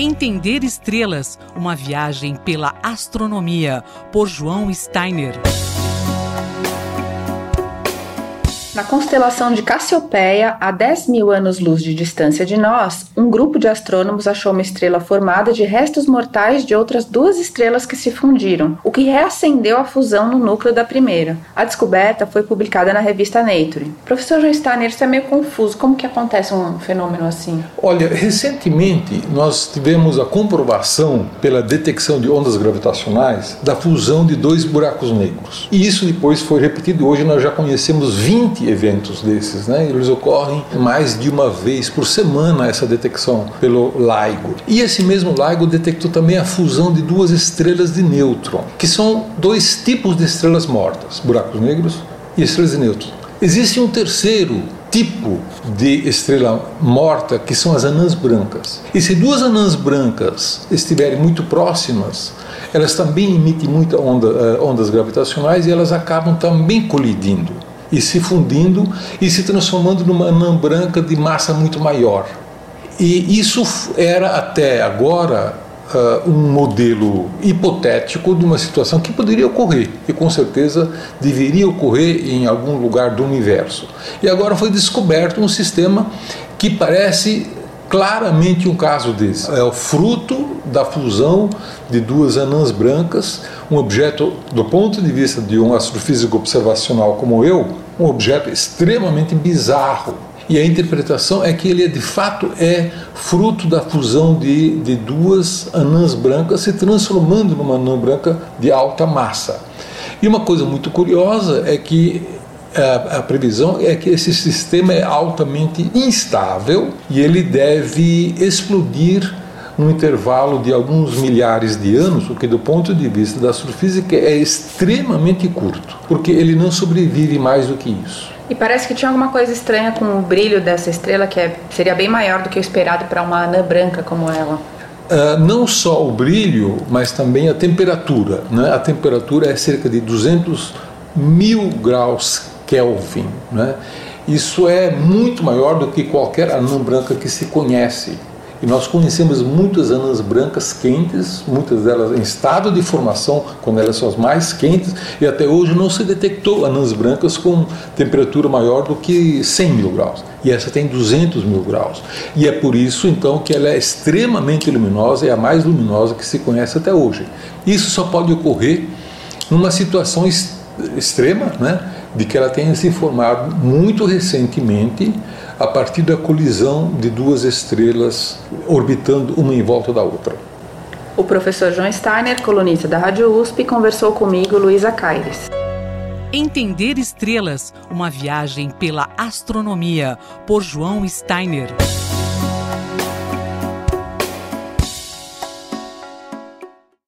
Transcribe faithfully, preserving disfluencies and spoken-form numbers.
Entender estrelas, uma viagem pela astronomia, por João Steiner. Na constelação de Cassiopeia, a dez mil anos-luz de distância de nós, um grupo de astrônomos achou uma estrela formada de restos mortais de outras duas estrelas que se fundiram, o que reacendeu a fusão no núcleo da primeira. A descoberta foi publicada na revista Nature. Professor João Steiner, isso é meio confuso. Como que acontece um fenômeno assim? Olha, recentemente nós tivemos a comprovação pela detecção de ondas gravitacionais da fusão de dois buracos negros. E isso depois foi repetido. Hoje nós já conhecemos vinte eventos desses, né? Eles ocorrem mais de uma vez por semana, essa detecção pelo LIGO. E esse mesmo LIGO detectou também a fusão de duas estrelas de nêutron, que são dois tipos de estrelas mortas, buracos negros e estrelas de nêutron. Existe um terceiro tipo de estrela morta, que são as anãs brancas. E se duas anãs brancas estiverem muito próximas, elas também emitem muitas onda, ondas gravitacionais e elas acabam também colidindo e se fundindo e se transformando numa anã branca de massa muito maior. E isso era até agora uh, um modelo hipotético de uma situação que poderia ocorrer e com certeza deveria ocorrer em algum lugar do universo. E agora foi descoberto um sistema que parece claramente um caso desse. É o fruto da fusão de duas anãs brancas, um objeto, do ponto de vista de um astrofísico observacional como eu, um objeto extremamente bizarro. E a interpretação é que ele de fato é fruto da fusão de, de duas anãs brancas se transformando numa anã branca de alta massa. E uma coisa muito curiosa é que a, a previsão é que esse sistema é altamente instável e ele deve explodir num intervalo de alguns milhares de anos, o que do ponto de vista da astrofísica é extremamente curto, porque ele não sobrevive mais do que isso. E parece que tinha alguma coisa estranha com o brilho dessa estrela, que é, seria bem maior do que o esperado para uma anã branca como ela. Uh, não só o brilho, mas também a temperatura, né? A temperatura é cerca de duzentos mil graus Kelvin, né? Isso é muito maior do que qualquer anã branca que se conhece. E nós conhecemos muitas anãs brancas quentes, muitas delas em estado de formação, quando elas são as mais quentes, e até hoje não se detectou anãs brancas com temperatura maior do que cem mil graus. E essa tem duzentos mil graus. E é por isso, então, que ela é extremamente luminosa, é a mais luminosa que se conhece até hoje. Isso só pode ocorrer numa situação extrema, né, de que ela tenha se formado muito recentemente, a partir da colisão de duas estrelas orbitando uma em volta da outra. O professor João Steiner, colunista da Rádio U S P, conversou comigo, Luísa Caires. Entender estrelas, uma viagem pela astronomia, por João Steiner.